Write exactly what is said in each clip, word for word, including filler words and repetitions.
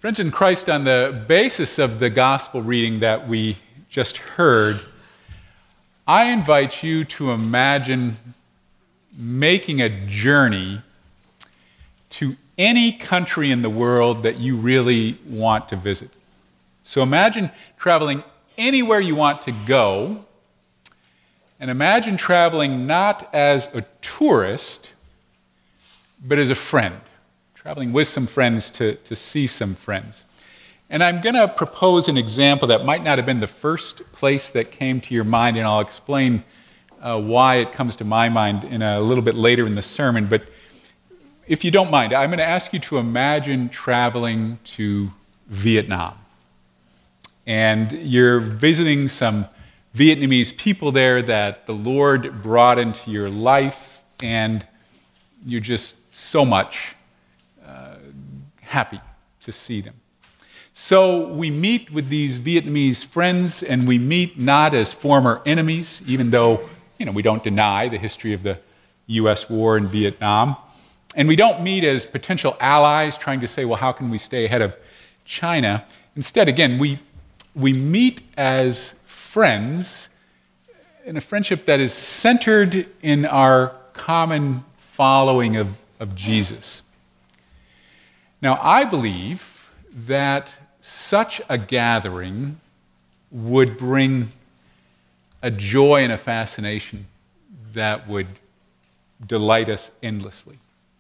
Friends in Christ, on the basis of the gospel reading that we just heard, I invite you to imagine making a journey to any country in the world that you really want to visit. So imagine traveling anywhere you want to go, and imagine traveling not as a tourist, but as a friend. Traveling with some friends to, to see some friends. And I'm going to propose an example that might not have been the first place that came to your mind, and I'll explain uh, why it comes to my mind in a little bit later in the sermon. But if you don't mind, I'm going to ask you to imagine traveling to Vietnam. And you're visiting some Vietnamese people there that the Lord brought into your life, and you're just so much happy to see them. So we meet with these Vietnamese friends, and we meet not as former enemies, even though, you know, we don't deny the history of the U S war in Vietnam. And we don't meet as potential allies trying to say, well, how can we stay ahead of China? Instead, again, we, we meet as friends in a friendship that is centered in our common following of, of Jesus. Now, I believe that such a gathering would bring a joy and a fascination that would delight us endlessly.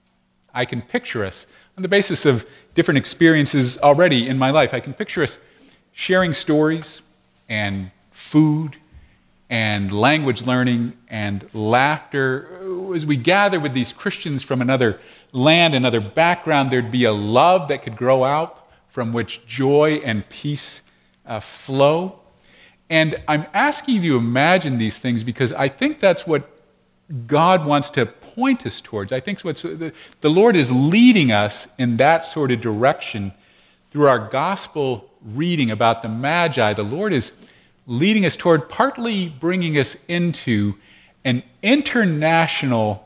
I can picture us, on the basis of different experiences already in my life, I can picture us sharing stories and food and language learning and laughter. As we gather with these Christians from another land, another background, there'd be a love that could grow out from which joy and peace uh, flow. And I'm asking you to imagine these things because I think that's what God wants to point us towards. I think what's, the, the Lord is leading us in that sort of direction through our gospel reading about the Magi. The Lord is leading us toward partly bringing us into an international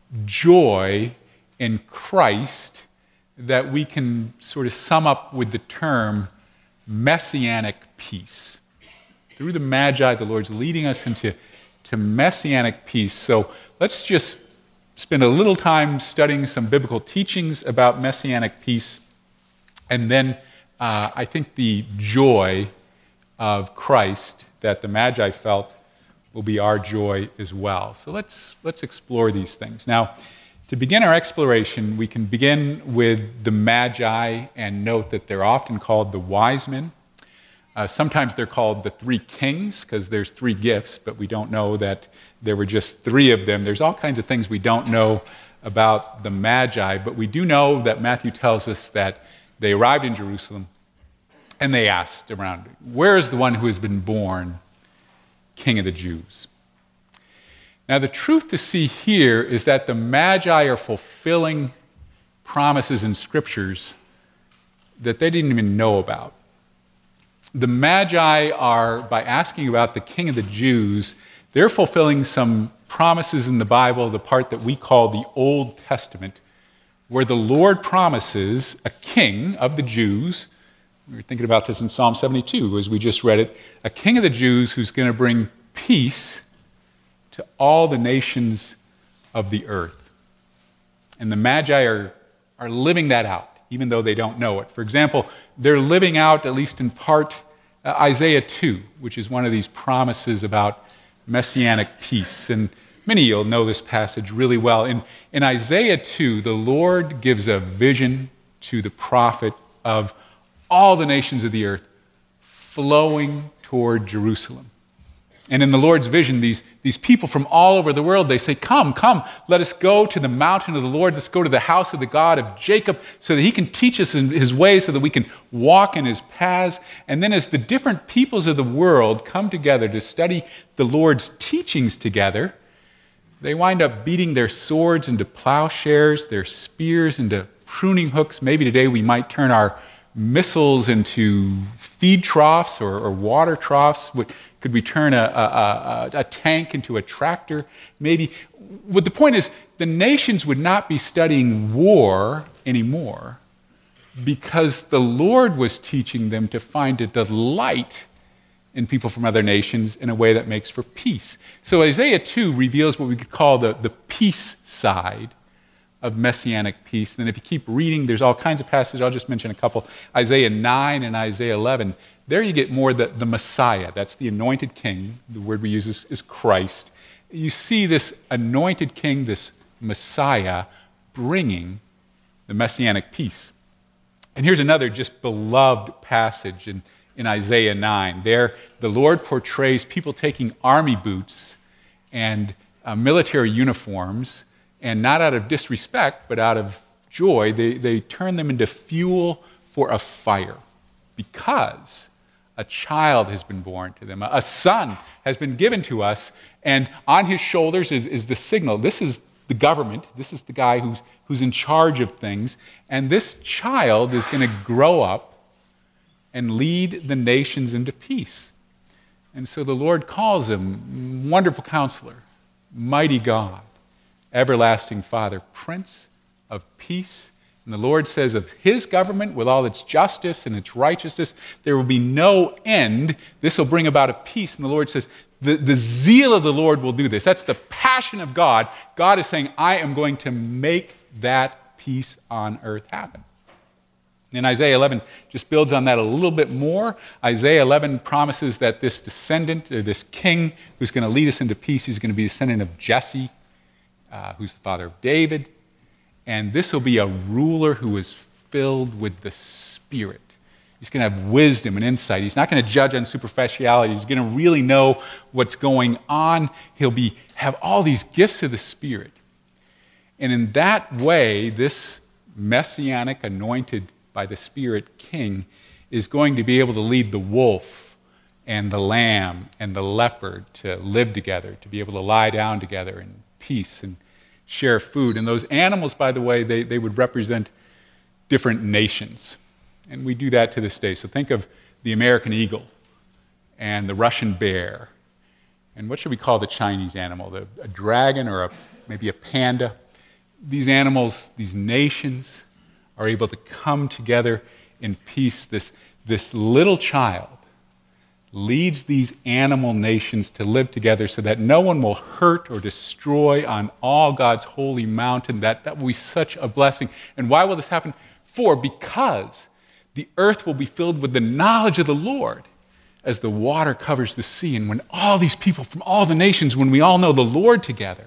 joy in Christ that we can sort of sum up with the term messianic peace. Through the Magi, the Lord's leading us into to messianic peace. So let's just spend a little time studying some biblical teachings about messianic peace, and then uh, I think the joy of Christ that the Magi felt will be our joy as well. So let's let's explore these things. Now, to begin our exploration, we can begin with the Magi and note that they're often called the wise men. Uh, sometimes they're called the three kings because there's three gifts, but we don't know that there were just three of them. There's all kinds of things we don't know about the Magi, but we do know that Matthew tells us that they arrived in Jerusalem and they asked around, where is the one who has been born King of the Jews? Now, the truth to see here is that the Magi are fulfilling promises in scriptures that they didn't even know about. The Magi are, by asking about the King of the Jews, they're fulfilling some promises in the Bible, the part that we call the Old Testament, where the Lord promises a king of the Jews. We were thinking about this in Psalm seventy-two as we just read it, a king of the Jews who's going to bring peace to all the nations of the earth. And the Magi are, are living that out, even though they don't know it. For example, they're living out, at least in part, uh, Isaiah two, which is one of these promises about messianic peace. And many of you will know this passage really well. In, in Isaiah two, the Lord gives a vision to the prophet of all the nations of the earth flowing toward Jerusalem. And in the Lord's vision, these, these people from all over the world, they say, come, come, let us go to the mountain of the Lord. Let's go to the house of the God of Jacob so that he can teach us his ways, so that we can walk in his paths. And then as the different peoples of the world come together to study the Lord's teachings together, they wind up beating their swords into plowshares, their spears into pruning hooks. Maybe today we might turn our missiles into feed troughs or, or water troughs. Could we turn a, a, a, a tank into a tractor? Maybe. But the point is, the nations would not be studying war anymore, because the Lord was teaching them to find a delight in people from other nations in a way that makes for peace. So Isaiah two reveals what we could call the, the peace side of messianic peace. And then if you keep reading, there's all kinds of passages. I'll just mention a couple. Isaiah nine and Isaiah eleven. There you get more the, the Messiah. That's the anointed king. The word we use is, is Christ. You see this anointed king, this Messiah, bringing the messianic peace. And here's another just beloved passage in, in Isaiah nine. There, the Lord portrays people taking army boots and uh, military uniforms, and not out of disrespect, but out of joy, they, they turn them into fuel for a fire, because a child has been born to them. A son has been given to us, and on his shoulders is, is the signal. This is the government. This is the guy who's, who's in charge of things. And this child is going to grow up and lead the nations into peace. And so the Lord calls him Wonderful Counselor, Mighty God, Everlasting Father, Prince of Peace. And the Lord says of his government, with all its justice and its righteousness, there will be no end. This will bring about a peace. And the Lord says, the, the zeal of the Lord will do this. That's the passion of God. God is saying, I am going to make that peace on earth happen. And Isaiah eleven just builds on that a little bit more. Isaiah eleven promises that this descendant, or this king who's going to lead us into peace, he's going to be a descendant of Jesse, uh, who's the father of David. And this will be a ruler who is filled with the Spirit. He's going to have wisdom and insight. He's not going to judge on superficiality. He's going to really know what's going on. He'll be, have all these gifts of the Spirit. And in that way, this messianic, anointed by the Spirit king is going to be able to lead the wolf and the lamb and the leopard to live together, to be able to lie down together in peace and share food. And those animals, by the way, they, they would represent different nations. And we do that to this day. So think of the American eagle and the Russian bear. And what should we call the Chinese animal? The, a dragon or a, maybe a panda? These animals, these nations, are able to come together in peace. This, this little child leads these animal nations to live together so that no one will hurt or destroy on all God's holy mountain. That, that will be such a blessing. And why will this happen? For, because the earth will be filled with the knowledge of the Lord as the water covers the sea. And when all these people from all the nations, when we all know the Lord together,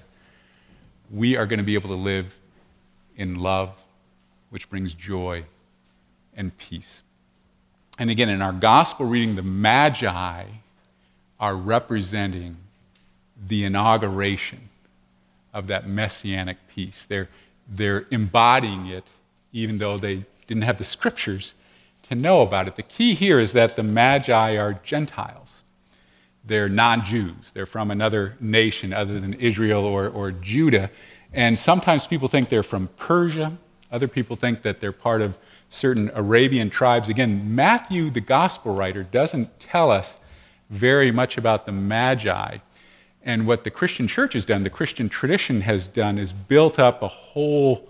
we are going to be able to live in love, which brings joy and peace. And again, in our gospel reading, the Magi are representing the inauguration of that messianic peace. They're, they're embodying it, even though they didn't have the scriptures to know about it. The key here is that the Magi are Gentiles. They're non-Jews. They're from another nation other than Israel or, or Judah. And sometimes people think they're from Persia. Other people think that they're part of certain Arabian tribes. Again, Matthew, the gospel writer, doesn't tell us very much about the Magi. And what the Christian church has done, the Christian tradition has done, is built up a whole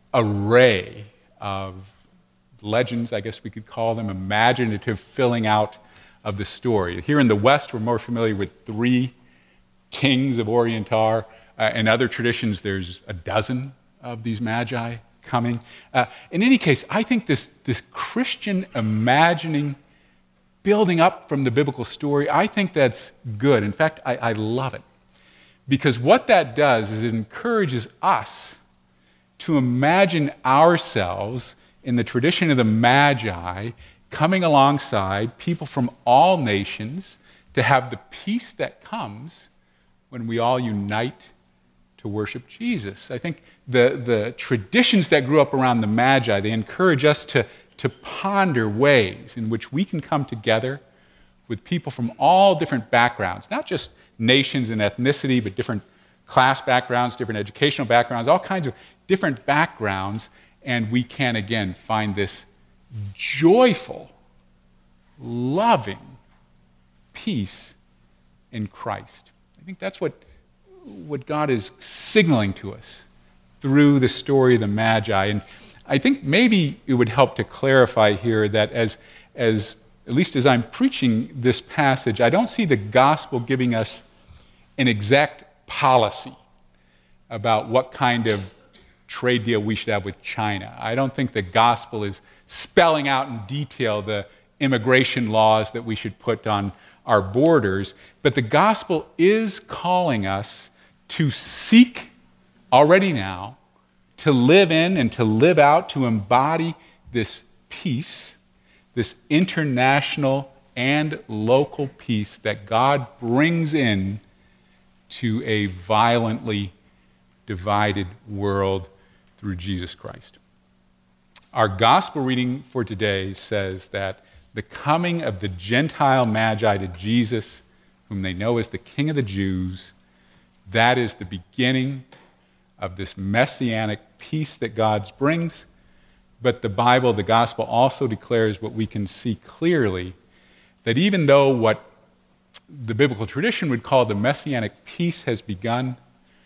array of legends, I guess we could call them, imaginative filling out of the story. Here in the West, we're more familiar with three kings of Orientar. Uh, in other traditions, there's a dozen of these Magi coming. Uh, in any case, I think this, this Christian imagining, building up from the biblical story, I think that's good. In fact, I, I love it. Because what that does is it encourages us to imagine ourselves in the tradition of the Magi, coming alongside people from all nations to have the peace that comes when we all unite to worship Jesus. I think the, the traditions that grew up around the Magi, they encourage us to, to ponder ways in which we can come together with people from all different backgrounds, not just nations and ethnicity, but different class backgrounds, different educational backgrounds, all kinds of different backgrounds, and we can, again, find this joyful, loving peace in Christ. I think that's what, what God is signaling to us through the story of the Magi. And I think maybe it would help to clarify here that as, as at least as I'm preaching this passage, I don't see the gospel giving us an exact policy about what kind of trade deal we should have with China. I don't think the gospel is spelling out in detail the immigration laws that we should put on our borders, but the gospel is calling us to seek already now, to live in and to live out, to embody this peace, this international and local peace that God brings in to a violently divided world through Jesus Christ. Our gospel reading for today says that the coming of the Gentile Magi to Jesus, whom they know as the King of the Jews, that is the beginning of this messianic peace that God brings. But the Bible, the gospel, also declares what we can see clearly, that even though what the biblical tradition would call the messianic peace has begun,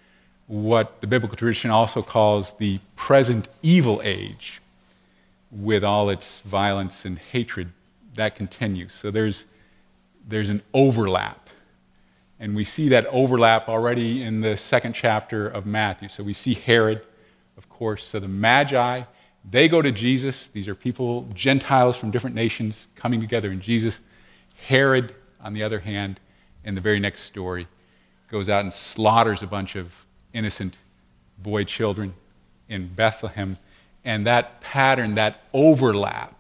what the biblical tradition also calls the present evil age, with all its violence and hatred, that continues. So there's, there's an overlap. And we see that overlap already in the second chapter of Matthew. So we see Herod, of course. So the Magi, they go to Jesus. These are people, Gentiles from different nations, coming together in Jesus. Herod, on the other hand, in the very next story, goes out and slaughters a bunch of innocent boy children in Bethlehem. And that pattern, that overlap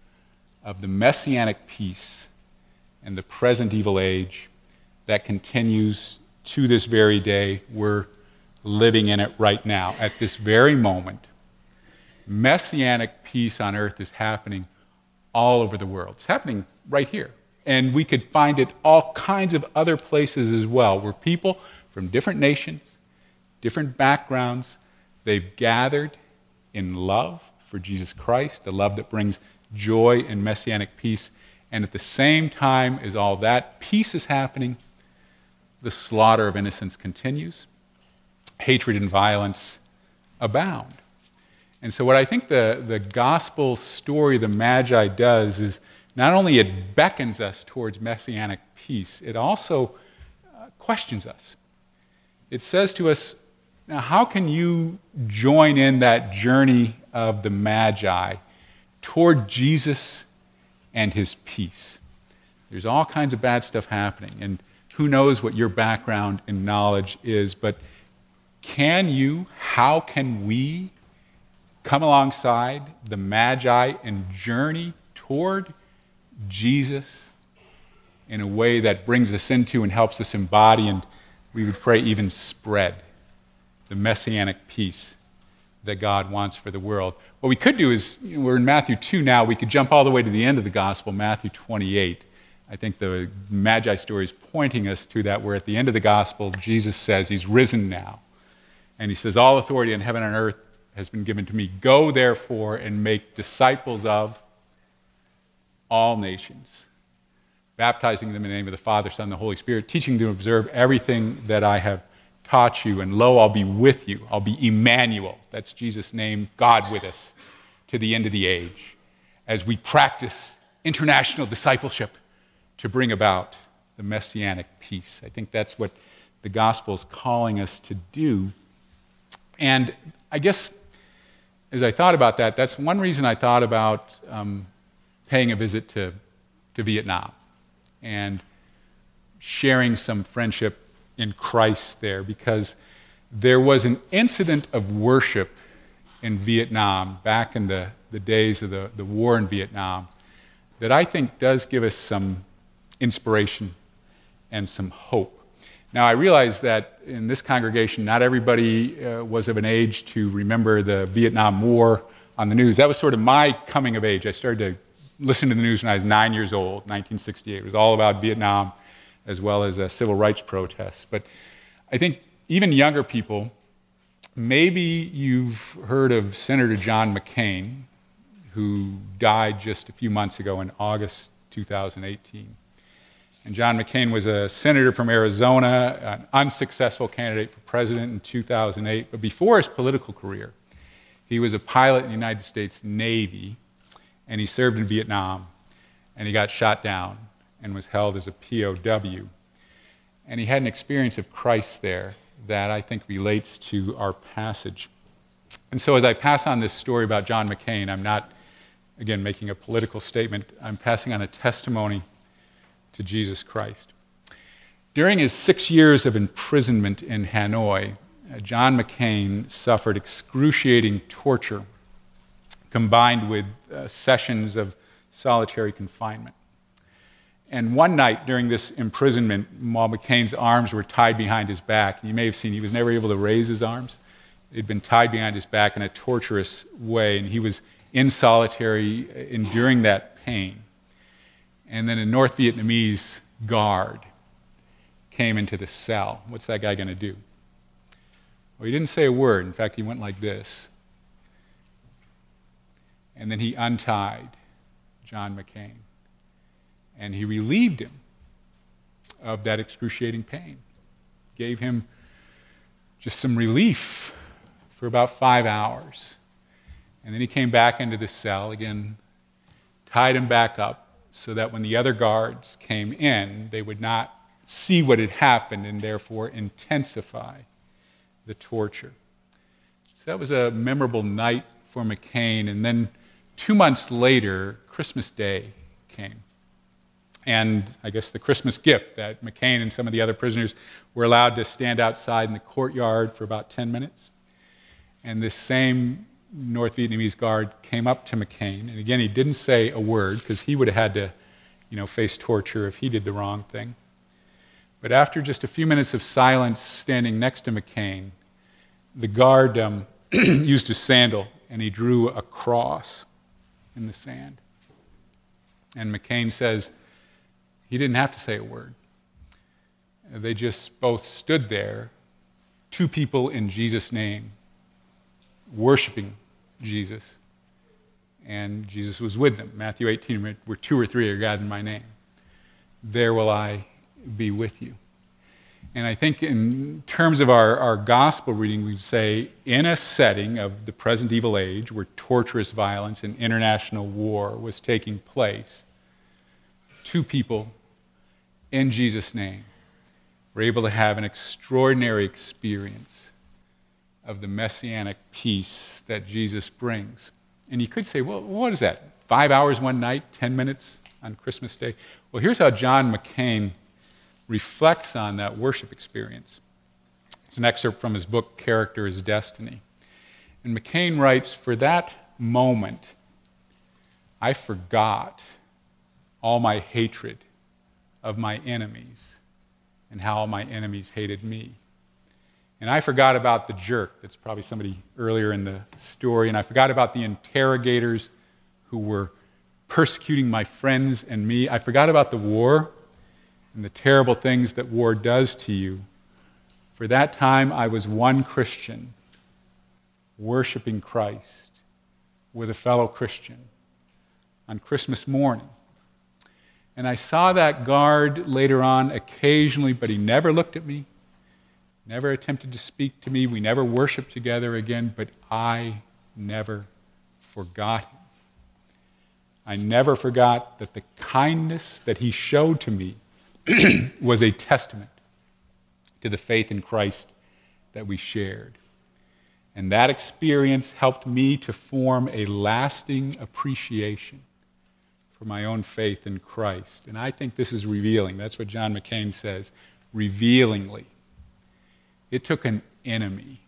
of the messianic peace and the present evil age, that continues to this very day. We're living in it right now, at this very moment. Messianic peace on earth is happening all over the world. It's happening right here. And we could find it all kinds of other places as well, where people from different nations, different backgrounds, they've gathered in love for Jesus Christ, the love that brings joy and messianic peace. And at the same time as all that peace is happening, the slaughter of innocents continues. Hatred and violence abound. And so what I think the, the gospel story of the Magi does is not only it beckons us towards messianic peace, it also uh, questions us. It says to us, now how can you join in that journey of the Magi toward Jesus and his peace? There's all kinds of bad stuff happening, and who knows what your background and knowledge is, but can you, how can we come alongside the Magi and journey toward Jesus in a way that brings us into and helps us embody, and we would pray even spread, the messianic peace that God wants for the world? What we could do is, you know, we're in Matthew two now, we could jump all the way to the end of the gospel, Matthew twenty-eight. I think the Magi story is pointing us to that, where at the end of the gospel, Jesus says he's risen now. And he says, all authority in heaven and earth has been given to me. Go, therefore, and make disciples of all nations, baptizing them in the name of the Father, Son, and the Holy Spirit, teaching them to observe everything that I have taught you. And lo, I'll be with you. I'll be Emmanuel. That's Jesus' name, God with us, to the end of the age, as we practice international discipleship to bring about the messianic peace. I think that's what the gospel is calling us to do. And I guess as I thought about that, that's one reason I thought about um, paying a visit to, to Vietnam and sharing some friendship in Christ there, because there was an incident of worship in Vietnam back in the, the days of the, the war in Vietnam that I think does give us some inspiration and some hope. Now, I realize that in this congregation, not everybody uh, was of an age to remember the Vietnam War on the news. That was sort of my coming of age. I started to listen to the news when I was nine years old, nineteen sixty-eight. It was all about Vietnam as well as uh, civil rights protests. But I think even younger people, maybe you've heard of Senator John McCain, who died just a few months ago in August two thousand eighteen. And John McCain was a senator from Arizona, an unsuccessful candidate for president in two thousand eight. But before his political career, He was a pilot in the United States Navy, and he served in Vietnam, and he got shot down and was held as a P O W. And he had an experience of Christ there that I think relates to our passage. And so as I pass on this story about John McCain, I'm not, again, making a political statement. I'm passing on a testimony to Jesus Christ. During his six years of imprisonment in Hanoi, uh, John McCain suffered excruciating torture combined with uh, sessions of solitary confinement. And one night during this imprisonment, while McCain's arms were tied behind his back, you may have seen he was never able to raise his arms. They'd been tied behind his back in a torturous way, and he was in solitary, enduring that pain. And then a North Vietnamese guard came into the cell. What's that guy going to do? Well, he didn't say a word. In fact, he went like this. And then he untied John McCain. And he relieved him of that excruciating pain. Gave him just some relief for about five hours. And then he came back into the cell again, tied him back up so that when the other guards came in, they would not see what had happened and therefore intensify the torture. So that was a memorable night for McCain. And then two months later, Christmas Day came. And I guess the Christmas gift that McCain and some of the other prisoners were allowed to stand outside in the courtyard for about ten minutes. And this same North Vietnamese guard came up to McCain. And again, he didn't say a word because he would have had to, you know, face torture if he did the wrong thing. But after just a few minutes of silence standing next to McCain, the guard um, used his sandal and he drew a cross in the sand. And McCain says, he didn't have to say a word. They just both stood there, two people in Jesus' name, worshiping Jesus. And Jesus was with them. Matthew eighteen, where two or three are gathered in my name, there will I be with you. And I think in terms of our, our gospel reading, we'd say, in a setting of the present evil age where torturous violence and international war was taking place, two people in Jesus' name were able to have an extraordinary experience of the messianic peace that Jesus brings. And you could say, well, what is that? Five hours one night, ten minutes on Christmas Day? Well, here's how John McCain reflects on that worship experience. It's an excerpt from his book, Character is Destiny. And McCain writes, for that moment, I forgot all my hatred of my enemies and how all my enemies hated me. And I forgot about the jerk, that's probably somebody earlier in the story, and I forgot about the interrogators who were persecuting my friends and me. I forgot about the war and the terrible things that war does to you. For that time, I was one Christian, worshiping Christ with a fellow Christian on Christmas morning. And I saw that guard later on occasionally, but he never looked at me, never attempted to speak to me. We never worshiped together again, but I never forgot him. I never forgot that the kindness that he showed to me was a testament to the faith in Christ that we shared. And that experience helped me to form a lasting appreciation for my own faith in Christ. And I think this is revealing. That's what John McCain says, revealingly. It took an enemy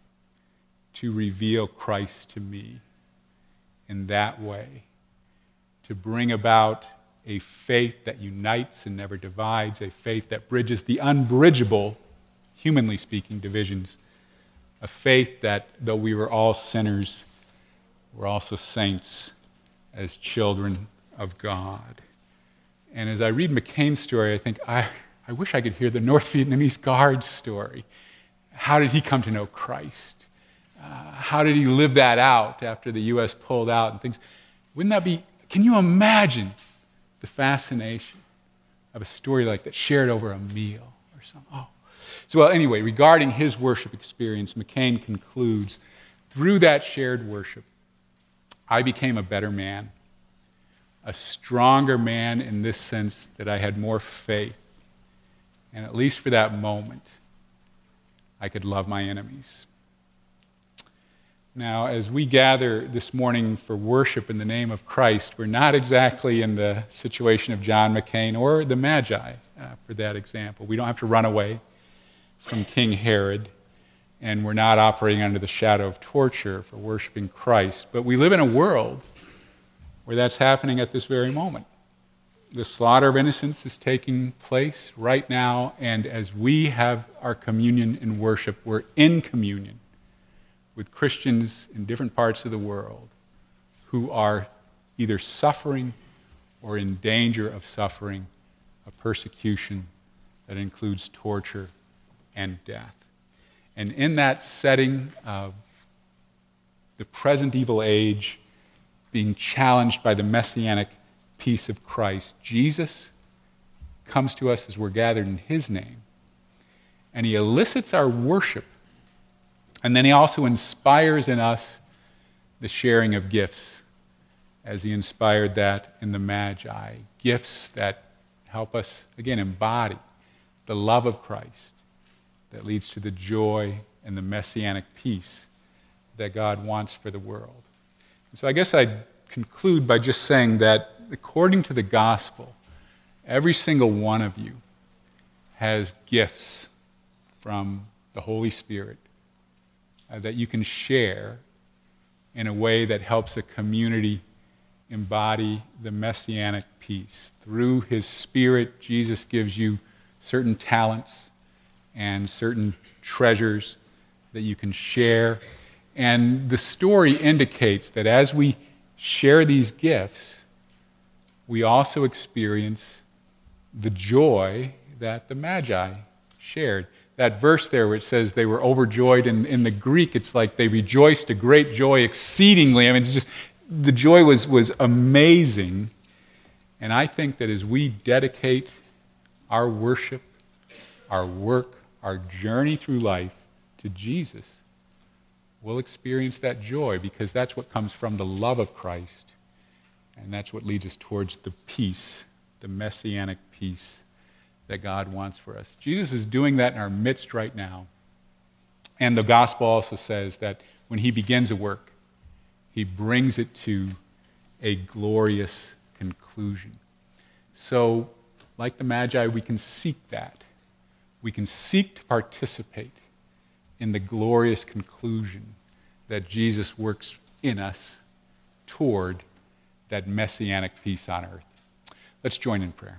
to reveal Christ to me in that way, to bring about a faith that unites and never divides, a faith that bridges the unbridgeable, humanly speaking, divisions, a faith that, though we were all sinners, we're also saints as children of God. And as I read McCain's story, I think, I, I wish I could hear the North Vietnamese guard's story. How did he come to know Christ? Uh, how did he live that out after the U S pulled out and things? Wouldn't that be, can you imagine the fascination of a story like that shared over a meal or something? Oh. So, well, anyway, regarding his worship experience, McCain concludes through that shared worship, I became a better man, a stronger man in this sense that I had more faith. And at least for that moment, I could love my enemies. Now, as we gather this morning for worship in the name of Christ, we're not exactly in the situation of John McCain or the Magi, uh, for that example. We don't have to run away from King Herod, and we're not operating under the shadow of torture for worshiping Christ. But we live in a world where that's happening at this very moment. The slaughter of innocents is taking place right now, and as we have our communion in worship, we're in communion with Christians in different parts of the world who are either suffering or in danger of suffering a persecution that includes torture and death. And in that setting of the present evil age being challenged by the messianic peace of Christ, Jesus comes to us as we're gathered in his name, and he elicits our worship. And then he also inspires in us the sharing of gifts, as he inspired that in the Magi. Gifts that help us, again, embody the love of Christ that leads to the joy and the messianic peace that God wants for the world. And so I guess I'd conclude by just saying that according to the gospel, every single one of you has gifts from the Holy Spirit Uh, that you can share in a way that helps a community embody the messianic peace. Through his Spirit, Jesus gives you certain talents and certain treasures that you can share. And the story indicates that as we share these gifts, we also experience the joy that the Magi shared. That verse there where it says they were overjoyed, in, in the Greek it's like they rejoiced a great joy exceedingly. I mean, it's just, the joy was, was amazing. And I think that as we dedicate our worship, our work, our journey through life to Jesus, we'll experience that joy, because that's what comes from the love of Christ, and that's what leads us towards the peace, the messianic peace that God wants for us. Jesus is doing that in our midst right now. And the gospel also says that when he begins a work, he brings it to a glorious conclusion. So, like the Magi, we can seek that. We can seek to participate in the glorious conclusion that Jesus works in us toward that messianic peace on earth. Let's join in prayer.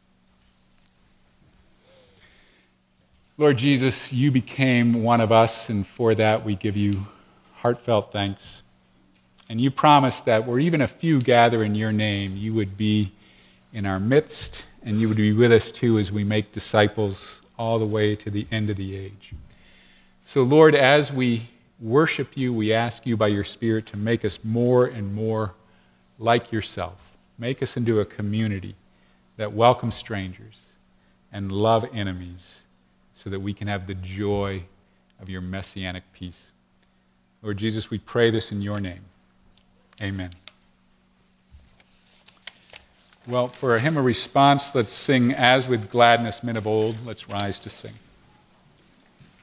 Lord Jesus, you became one of us, and for that we give you heartfelt thanks. And you promised that where even a few gather in your name, you would be in our midst, and you would be with us too as we make disciples all the way to the end of the age. So Lord, as we worship you, we ask you by your Spirit to make us more and more like yourself. Make us into a community that welcomes strangers and love enemies, so that we can have the joy of your messianic peace. Lord Jesus, we pray this in your name. Amen. Well, for a hymn of response, let's sing As with Gladness Men of Old. Let's rise to sing.